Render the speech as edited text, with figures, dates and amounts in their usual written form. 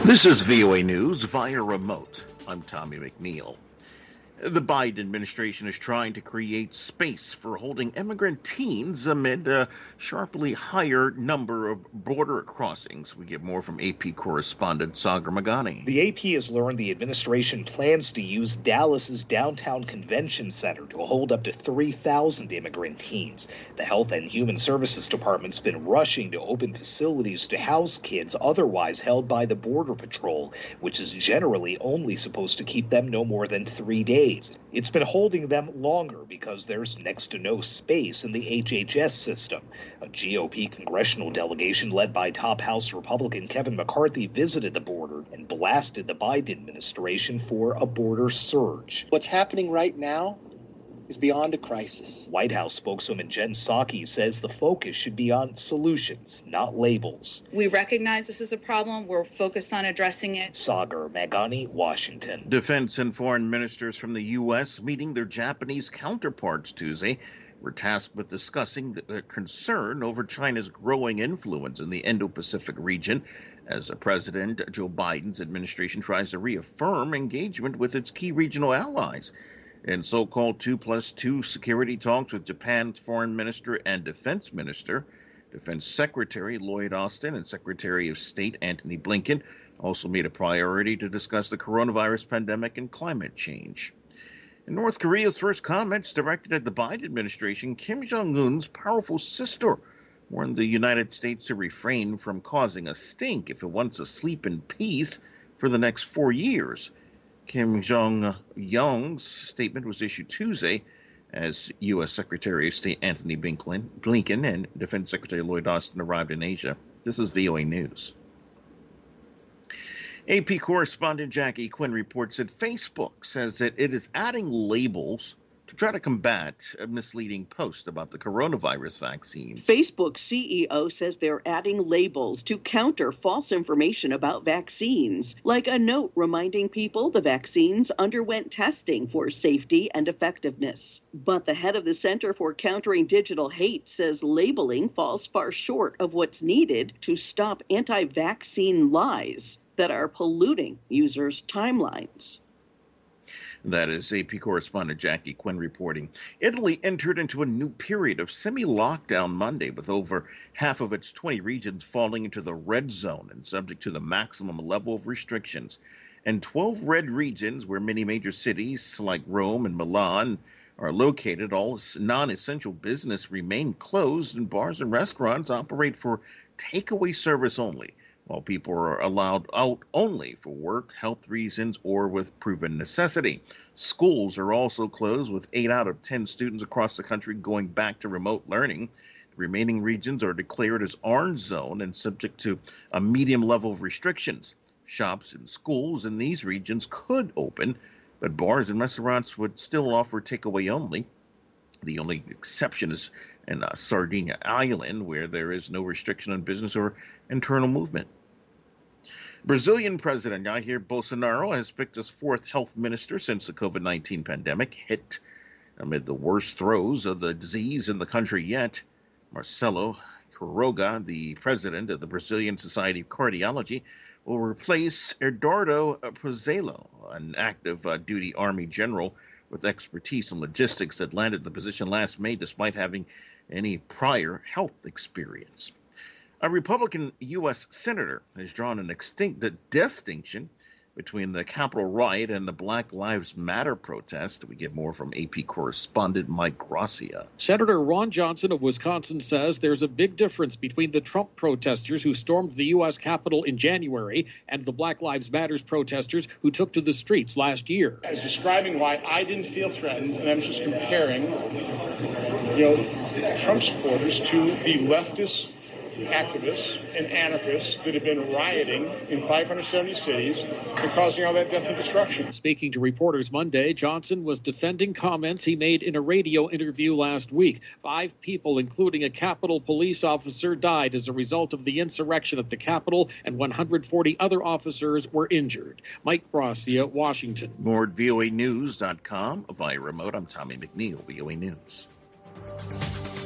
This is VOA News via remote. I'm Tommy McNeil. The Biden administration is trying to create space for holding immigrant teens amid a sharply higher number of border crossings. We get more from AP correspondent Sagar Magani. The AP has learned the administration plans to use Dallas's downtown convention center to hold up to 3,000 immigrant teens. The Health and Human Services Department's been rushing to open facilities to house kids otherwise held by the Border Patrol, which is generally only supposed to keep them no more than 3 days. It's been holding them longer because there's next to no space in the HHS system. A GOP congressional delegation led by top House Republican Kevin McCarthy visited the border and blasted the Biden administration for a border surge. What's happening right now is beyond a crisis. White House spokeswoman Jen Psaki says the focus should be on solutions, not labels. We recognize this is a problem. We're focused on addressing it. Sagar Magani, Washington. Defense and foreign ministers from the U.S. meeting their Japanese counterparts Tuesday were tasked with discussing the concern over China's growing influence in the Indo-Pacific region as President Joe Biden's administration tries to reaffirm engagement with its key regional allies. In so-called 2+2 security talks with Japan's foreign minister and defense minister, Defense Secretary Lloyd Austin and Secretary of State Antony Blinken also made a priority to discuss the coronavirus pandemic and climate change. In North Korea's first comments directed at the Biden administration, Kim Jong-un's powerful sister warned the United States to refrain from causing a stink if it wants to sleep in peace for the next 4 years. Kim Jong-un's statement was issued Tuesday as U.S. Secretary of State Antony Blinken and Defense Secretary Lloyd Austin arrived in Asia. This is VOA News. AP correspondent Jackie Quinn reports that Facebook says that it is adding labels to try to combat a misleading post about the coronavirus vaccines. Facebook CEO says they're adding labels to counter false information about vaccines, like a note reminding people the vaccines underwent testing for safety and effectiveness. But the head of the Center for Countering Digital Hate says labeling falls far short of what's needed to stop anti-vaccine lies that are polluting users' timelines. That is AP correspondent Jackie Quinn reporting. Italy entered into a new period of semi-lockdown Monday, with over half of its 20 regions falling into the red zone and subject to the maximum level of restrictions. And 12 red regions, where many major cities like Rome and Milan are located, all non-essential business remain closed, and bars and restaurants operate for takeaway service only, while people are allowed out only for work, health reasons, or with proven necessity. Schools are also closed, with 8 out of 10 students across the country going back to remote learning. The remaining regions are declared as orange zone and subject to a medium level of restrictions. Shops and schools in these regions could open, but bars and restaurants would still offer takeaway only. The only exception is in Sardinia Island, where there is no restriction on business or internal movement. Brazilian President Jair Bolsonaro has picked his fourth health minister since the COVID-19 pandemic hit. Amid the worst throes of the disease in the country yet, Marcelo Quiroga, the president of the Brazilian Society of Cardiology, will replace Eduardo Pazuello, an active duty Army general with expertise in logistics that landed the position last May despite having any prior health experience. A Republican U.S. senator has drawn a distinction between the Capitol riot and the Black Lives Matter protest. We get more from AP correspondent Mike Gracia. Senator Ron Johnson of Wisconsin says there's a big difference between the Trump protesters who stormed the U.S. Capitol in January and the Black Lives Matter protesters who took to the streets last year. I was describing why I didn't feel threatened, and I'm just comparing, Trump supporters to the leftist activists and anarchists that have been rioting in 570 cities and causing all that death and destruction. Speaking to reporters Monday, Johnson was defending comments he made in a radio interview last week. 5 people, including a Capitol police officer, died as a result of the insurrection at the Capitol, and 140 other officers were injured. Mike Gracia, Washington. More at voanews.com. Via remote, I'm Tommy McNeil, VOA News.